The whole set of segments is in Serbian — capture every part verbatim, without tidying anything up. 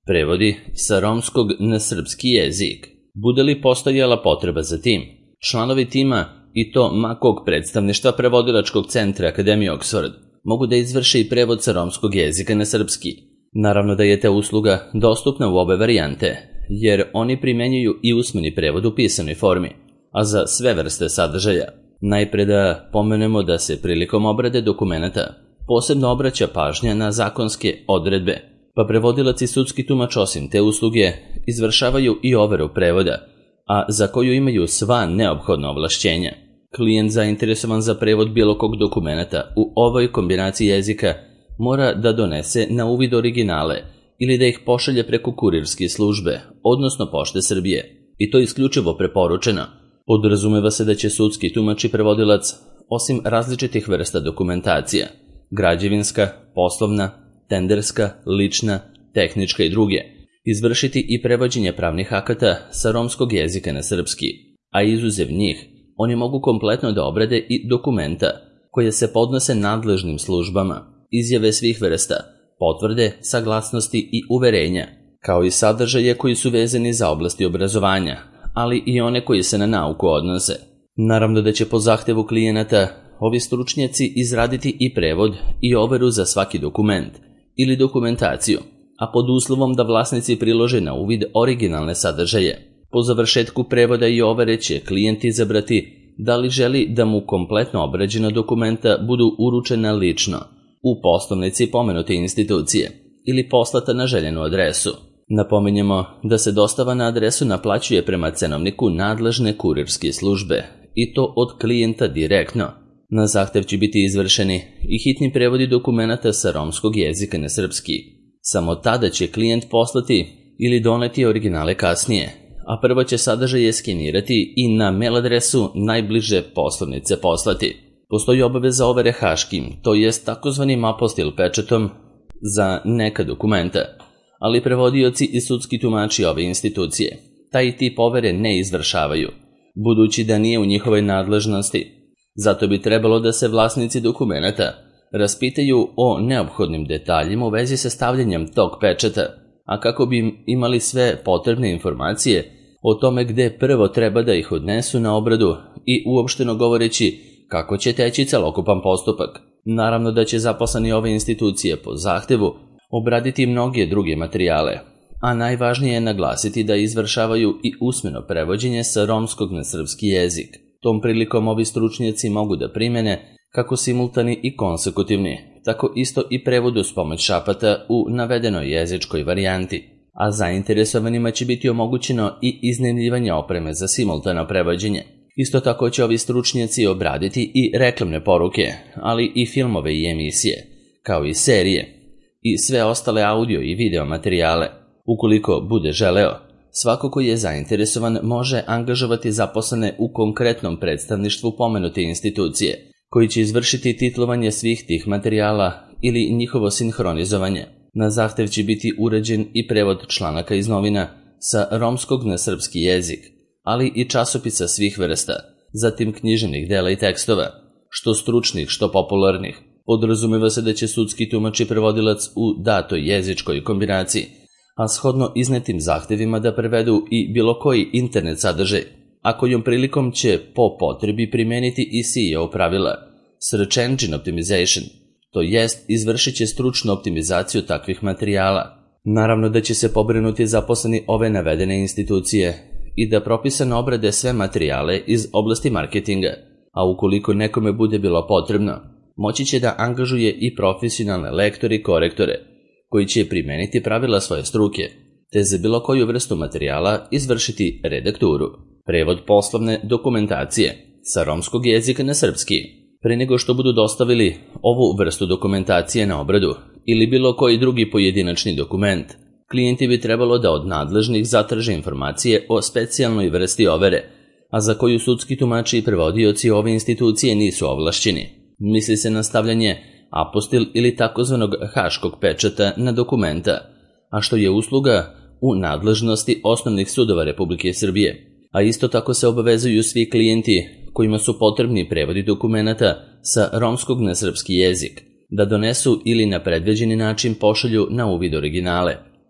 Prevodi sa romskog na srpski jezik. Bude li postojala potreba za tim? Članovi tima, i to makog predstavništva prevodilačkog centra Akademije Oxford, mogu da izvrše i prevod sa romskog jezika na srpski. Naravno da je ta usluga dostupna u obe varijante, jer oni primenjuju i usmeni prevod u pisanoj formi, a za sve vrste sadržaja. Najpre da pomenemo da se prilikom obrade dokumenata posebno obraća pažnja na zakonske odredbe, pa prevodilac i sudski tumač osim te usluge izvršavaju i overu prevoda, a za koju imaju sva neophodna ovlašćenja. Klijent zainteresovan za prevod bilo kog dokumenta u ovoj kombinaciji jezika mora da donese na uvid originale ili da ih pošalje preko kurirske službe, odnosno Pošte Srbije, i to isključivo preporučeno. Podrazumeva se da će sudski tumač i prevodilac, osim različitih vrsta dokumentacija, građevinska, poslovna, tenderska, lična, tehnička i druge, izvršiti i prevođenje pravnih akata sa romskog jezika na srpski, a izuzev njih, oni mogu kompletno da obrade i dokumenta koje se podnose nadležnim službama, izjave svih vrsta, potvrde, saglasnosti i uverenja, kao i sadržaje koji su vezani za oblasti obrazovanja, ali i one koji se na nauku odnose. Naravno da će po zahtevu klijenata ovi stručnjaci izraditi i prevod i overu za svaki dokument ili dokumentaciju, a pod uslovom da vlasnici prilože na uvid originalne sadržaje. Po završetku prevoda i overe će klijent izabrati da li želi da mu kompletno obrađena dokumenta budu uručena lično u poslovnici pomenute institucije ili poslata na željenu adresu. Napominjemo da se dostava na adresu naplaćuje prema cenovniku nadležne kurirske službe i to od klijenta direktno. Na zahtev će biti izvršeni i hitni prevodi dokumenata sa romskog jezika na srpski. Samo tada će klijent poslati ili doneti originale kasnije, a prvo će sadržaje skenirati i na mail adresu najbliže poslovnice poslati. Postoji obaveza overe haškim, to jest takozvanim apostil pečetom za neka dokumenta, ali prevodioci i sudski tumači ove institucije taj tip overe ne izvršavaju, budući da nije u njihovoj nadležnosti. Zato bi trebalo da se vlasnici dokumenata raspitaju o neophodnim detaljima u vezi sa stavljanjem tog pečeta, a kako bi imali sve potrebne informacije o tome gde prvo treba da ih odnesu na obradu i uopšteno govoreći kako će teći celokupan postupak. Naravno da će zaposleni ove institucije po zahtevu obraditi mnoge druge materijale, a najvažnije je naglasiti da izvršavaju i usmeno prevođenje sa romskog na srpski jezik. Tom prilikom ovi stručnjaci mogu da primene kako simultani i konsekutivni, tako isto i prevod uz pomoć šapata u navedenoj jezičkoj varijanti, a zainteresovanima će biti omogućeno i iznajmljivanje opreme za simultano prevođenje. Isto tako će ovi stručnjaci obraditi i reklamne poruke, ali i filmove i emisije, kao i serije, i sve ostale audio i video materijale. Ukoliko bude želeo, svako ko je zainteresovan može angažovati zaposlene u konkretnom predstavništvu pomenute institucije, koji će izvršiti titlovanje svih tih materijala ili njihovo sinhronizovanje. Na zahtev će biti urađen i prevod članaka iz novina sa romskog na srpski jezik, ali i časopisa svih vrsta, zatim književnih dela i tekstova, što stručnih, što popularnih. Podrazumeva se da će sudski tumač i prevodilac u datoj jezičkoj kombinaciji, a shodno iznetim zahtevima da prevedu i bilo koji internet sadržaj, a kojom prilikom će po potrebi primeniti i S E O pravila, Search Engine Optimization, to jest izvršit će stručnu optimizaciju takvih materijala. Naravno da će se pobrinuti zaposleni ove navedene institucije i da propisano obrade sve materijale iz oblasti marketinga, a ukoliko nekome bude bilo potrebno, moći će da angažuje i profesionalne lektore i korektore, koji će primeniti pravila svoje struke, te za bilo koju vrstu materijala izvršiti redakturu. Prevod poslovne dokumentacije sa romskog jezika na srpski. Pre nego što budu dostavili ovu vrstu dokumentacije na obradu ili bilo koji drugi pojedinačni dokument, klijenti bi trebalo da od nadležnih zatraže informacije o specijalnoj vrsti overe, a za koju sudski tumači i prevodioci ove institucije nisu ovlašćeni. Misli se na stavljanje apostil ili takozvanog haškog pečata na dokumenta, a što je usluga u nadležnosti osnovnih sudova Republike Srbije. A isto tako se obavezuju svi klijenti kojima su potrebni prevodi dokumenata sa romskog na srpski jezik, da donesu ili na predviđeni način pošalju na uvid originale.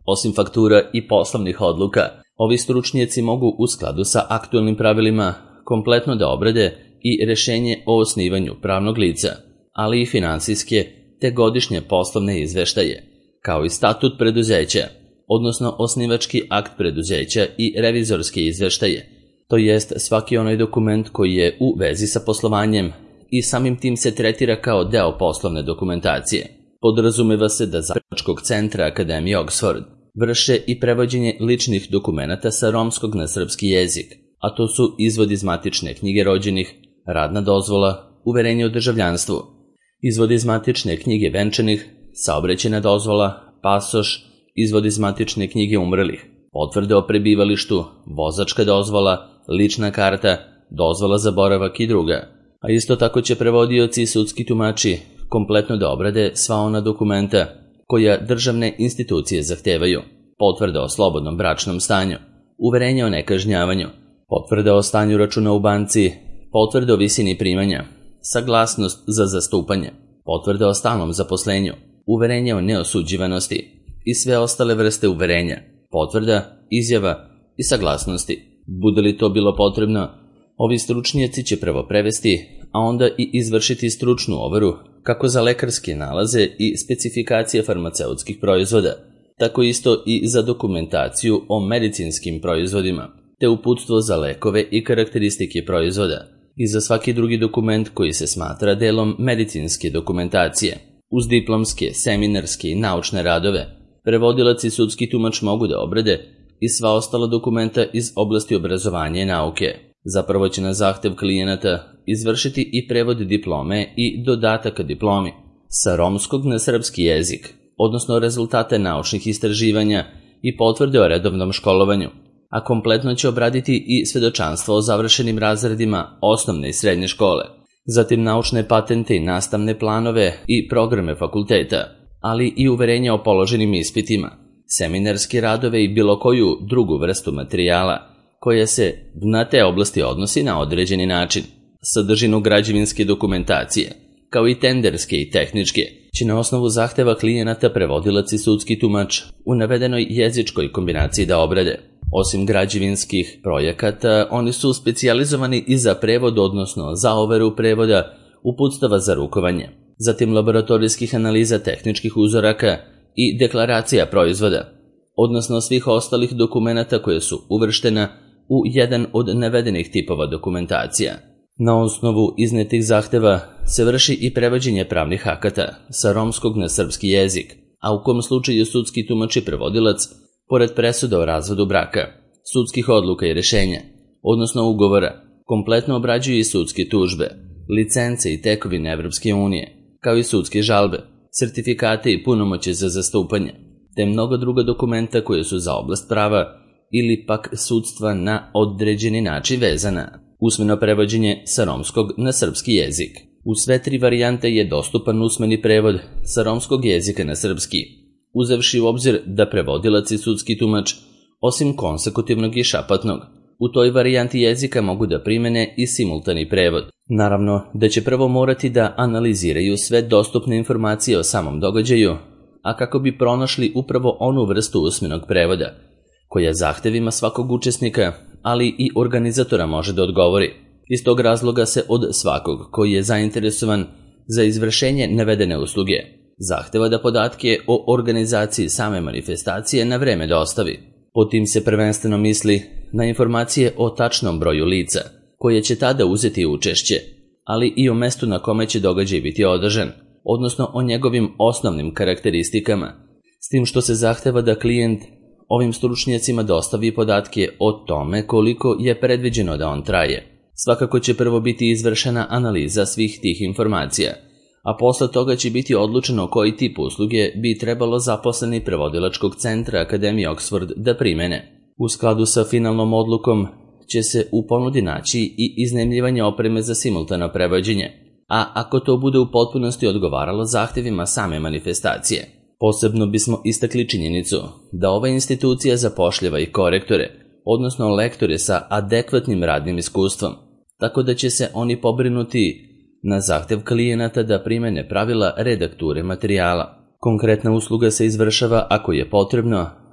Osim faktura i poslovnih odluka, ovi stručnjaci mogu u skladu sa aktualnim pravilima kompletno da obrade i rešenje o osnivanju pravnog lica, ali i finansijske te godišnje poslovne izveštaje, kao i statut preduzeća, odnosno osnivački akt preduzeća i revizorske izveštaje, to jest svaki onaj dokument koji je u vezi sa poslovanjem i samim tim se tretira kao deo poslovne dokumentacije. Podrazumeva se da Zagrebačkog centra Akademije Oxford vrše i prevođenje ličnih dokumenata sa romskog na srpski jezik, a to su izvod iz matične knjige rođenih, radna dozvola, uverenje o državljanstvu, izvod iz matične knjige venčanih, saobraćajna dozvola, pasoš, izvod iz matične knjige umrlih, potvrde o prebivalištu, vozačka dozvola, lična karta, dozvola za boravak i druga. A isto tako će prevodioci i sudski tumači kompletno da obrade sva ona dokumenta koja državne institucije zahtevaju: potvrda o slobodnom bračnom stanju, uverenje o nekažnjavanju, potvrda o stanju računa u banci, potvrda o visini primanja, saglasnost za zastupanje, potvrda o stalnom zaposlenju, uverenje o neosuđivanosti i sve ostale vrste uverenja, potvrda, izjava i saglasnosti. Bude li to bilo potrebno, ovi stručnjaci će prvo prevesti, a onda i izvršiti stručnu overu kako za lekarske nalaze i specifikacije farmaceutskih proizvoda, tako isto i za dokumentaciju o medicinskim proizvodima, te uputstvo za lekove i karakteristike proizvoda i za svaki drugi dokument koji se smatra delom medicinske dokumentacije. Uz diplomske, seminarske i naučne radove, prevodilac i sudski tumač mogu da obrade i sva ostala dokumenta iz oblasti obrazovanja i nauke. Zapravo će na zahtev klijenata izvršiti i prevod diplome i dodataka diplomi sa romskog na srpski jezik, odnosno rezultate naučnih istraživanja i potvrde o redovnom školovanju, a kompletno će obraditi i svedočanstvo o završenim razredima osnovne i srednje škole, zatim naučne patente i nastavne planove i programe fakulteta, ali i uverenja o položenim ispitima, seminarske radove i bilo koju drugu vrstu materijala koja se na te oblasti odnosi na određeni način. Sadržinu građevinske dokumentacije, kao i tenderske i tehničke, će na osnovu zahteva klijenata prevodilac i sudski tumač u navedenoj jezičkoj kombinaciji da obrade. Osim građevinskih projekata, oni su specijalizovani i za prevod, odnosno za overu prevoda, uputstava za rukovanje, zatim laboratorijskih analiza tehničkih uzoraka i deklaracija proizvoda, odnosno svih ostalih dokumenata koje su uvrštena u jedan od navedenih tipova dokumentacija. Na osnovu iznetih zahteva se vrši i prevođenje pravnih akata sa romskog na srpski jezik, a u kom slučaju sudski tumač i prevodilac, pored presuda o razvodu braka, sudskih odluka i rešenja, odnosno ugovora, kompletno obrađuju i sudske tužbe, licence i tekovine Evropske unije, kao i sudske žalbe, sertifikate i punomoće za zastupanje, te mnoga druga dokumenta koje su za oblast prava ili pak sudstva na određeni način vezana. Usmeno prevođenje sa romskog na srpski jezik. U sve tri varijante je dostupan usmeni prevod sa romskog jezika na srpski, uzevši u obzir da prevodilac i sudski tumač, osim konsekutivnog i šapatnog, u toj varijanti jezika mogu da primene i simultani prevod. Naravno da će prvo morati da analiziraju sve dostupne informacije o samom događaju, a kako bi pronašli upravo onu vrstu usmenog prevoda, koja zahtevima svakog učesnika, ali i organizatora može da odgovori. Iz tog razloga se od svakog koji je zainteresovan za izvršenje navedene usluge zahteva da podatke o organizaciji same manifestacije na vreme dostavi. Pod tim se prvenstveno misli na informacije o tačnom broju lica, koje će tada uzeti učešće, ali i o mestu na kome će događaj biti održan, odnosno o njegovim osnovnim karakteristikama, s tim što se zahteva da klijent ovim stručnjacima dostavi podatke o tome koliko je predviđeno da on traje. Svakako će prvo biti izvršena analiza svih tih informacija, a posle toga će biti odlučeno koji tip usluge bi trebalo zaposleni prevodilačkog centra Akademije Oxford da primene. U skladu sa finalnom odlukom će se u ponudi naći i iznajmljivanje opreme za simultano prevođenje, a ako to bude u potpunosti odgovaralo zahtevima same manifestacije. Posebno bismo istakli činjenicu da ova institucija zapošljava i korektore, odnosno lektore sa adekvatnim radnim iskustvom, tako da će se oni pobrinuti na zahtev klijenata da primene pravila redakture materijala. Konkretna usluga se izvršava ako je potrebno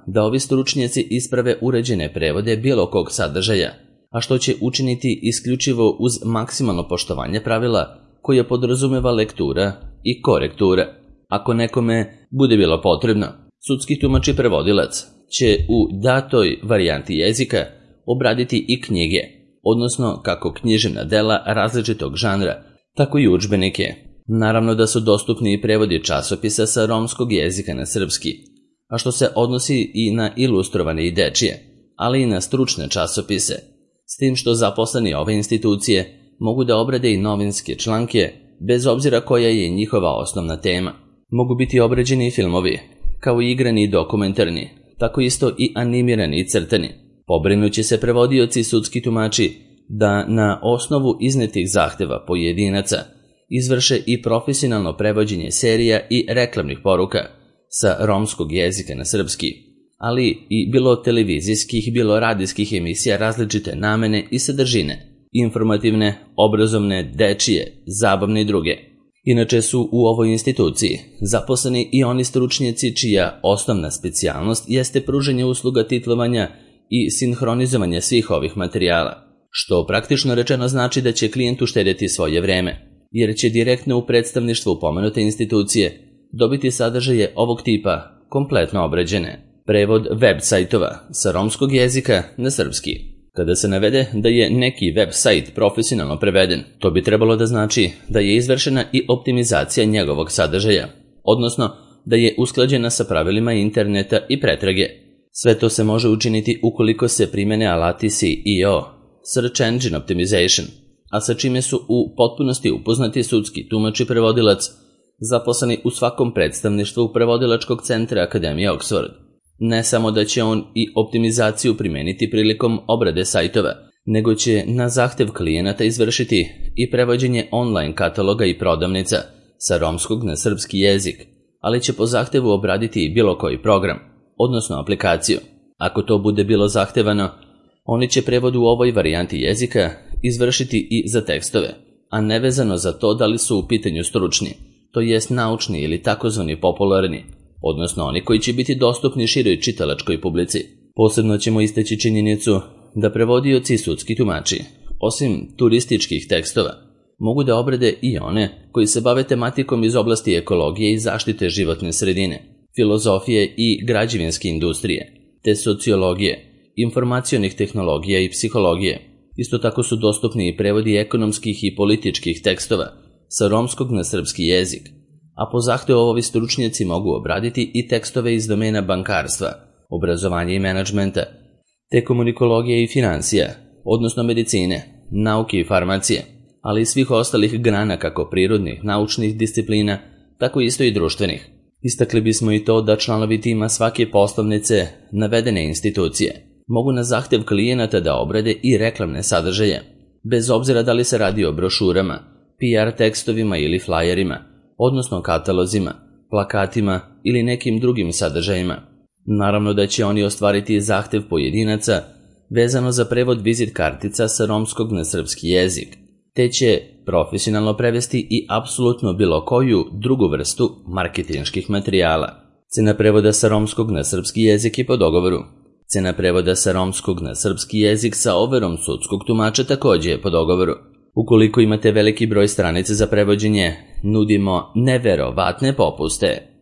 da ovi stručnjaci isprave uređene prevode bilo kog sadržaja, a što će učiniti isključivo uz maksimalno poštovanje pravila koje podrazumeva lektura i korektura. Ako nekome bude bilo potrebno, sudski tumač i prevodilac će u datoj varijanti jezika obraditi i knjige, odnosno kako književna dela različitog žanra, tako i udžbenike. Naravno da su dostupni i prevodi časopisa sa romskog jezika na srpski, a što se odnosi i na ilustrovane i dečije, ali i na stručne časopise, s tim što zaposleni ove institucije mogu da obrade i novinske članke, bez obzira koja je njihova osnovna tema. Mogu biti obrađeni i filmovi, kao i igrani i dokumentarni, tako isto i animirani i crtani. Pobrinuće se prevodioci i sudski tumači da na osnovu iznetih zahteva pojedinaca izvrše i profesionalno prevođenje serija i reklamnih poruka sa romskog jezika na srpski, ali i bilo televizijskih, bilo radijskih emisija različite namene i sadržine, informativne, obrazovne, dečije, zabavne i druge. Inače su u ovoj instituciji zaposleni i oni stručnjaci čija osnovna specijalnost jeste pružanje usluga titlovanja i sinhronizovanja svih ovih materijala, što praktično rečeno znači da će klijent uštedjeti svoje vreme, jer će direktno u predstavništvu pomenute institucije dobiti sadržaje ovog tipa kompletno obrađene. Prevod web sajtova sa romskog jezika na srpski. Kada se navede da je neki web sajt profesionalno preveden, to bi trebalo da znači da je izvršena i optimizacija njegovog sadržaja, odnosno da je usklađena sa pravilima interneta i pretrage. Sve to se može učiniti ukoliko se primene alati S E O, Search Engine Optimization, a sa čime su u potpunosti upoznati sudski tumač i prevodilac, zaposleni u svakom predstavništvu prevodilačkog centra Akademije Oxford. Ne samo da će on i optimizaciju primeniti prilikom obrade sajtova, nego će na zahtev klijenata izvršiti i prevođenje online kataloga i prodavnica sa romskog na srpski jezik, ali će po zahtevu obraditi i bilo koji program, odnosno aplikaciju. Ako to bude bilo zahtevano, oni će prevod u ovoj varijanti jezika izvršiti i za tekstove, a nevezano za to da li su u pitanju stručni, to jest naučni ili takozvani popularni, odnosno oni koji će biti dostupni široj čitalačkoj publici. Posebno ćemo istaći činjenicu da prevodioci i sudski tumači, osim turističkih tekstova, mogu da obrade i one koji se bave tematikom iz oblasti ekologije i zaštite životne sredine, filozofije i građevinske industrije, te sociologije, informacionih tehnologija i psihologije. Isto tako su dostupni i prevodi ekonomskih i političkih tekstova sa romskog na srpski jezik, a po zahtevu ovi stručnjaci mogu obraditi i tekstove iz domena bankarstva, obrazovanja i menadžmenta, te komunikologije i financija, odnosno medicine, nauke i farmacije, ali i svih ostalih grana kako prirodnih, naučnih disciplina, tako isto i društvenih. Istakli bismo i to da članovi tima svake poslovnice navedene institucije mogu na zahtev klijenata da obrade i reklamne sadržaje, bez obzira da li se radi o brošurama, P R tekstovima ili flajerima, odnosno katalozima, plakatima ili nekim drugim sadržajima. Naravno da će oni ostvariti zahtev pojedinaca vezano za prevod vizit kartica sa romskog na srpski jezik, te će profesionalno prevesti i apsolutno bilo koju drugu vrstu marketinških materijala. Cena prevoda sa romskog na srpski jezik je po dogovoru. Cena prevoda sa romskog na srpski jezik sa overom sudskog tumača također je po dogovoru. Ukoliko imate veliki broj stranica za prevođenje, nudimo neverovatne popuste.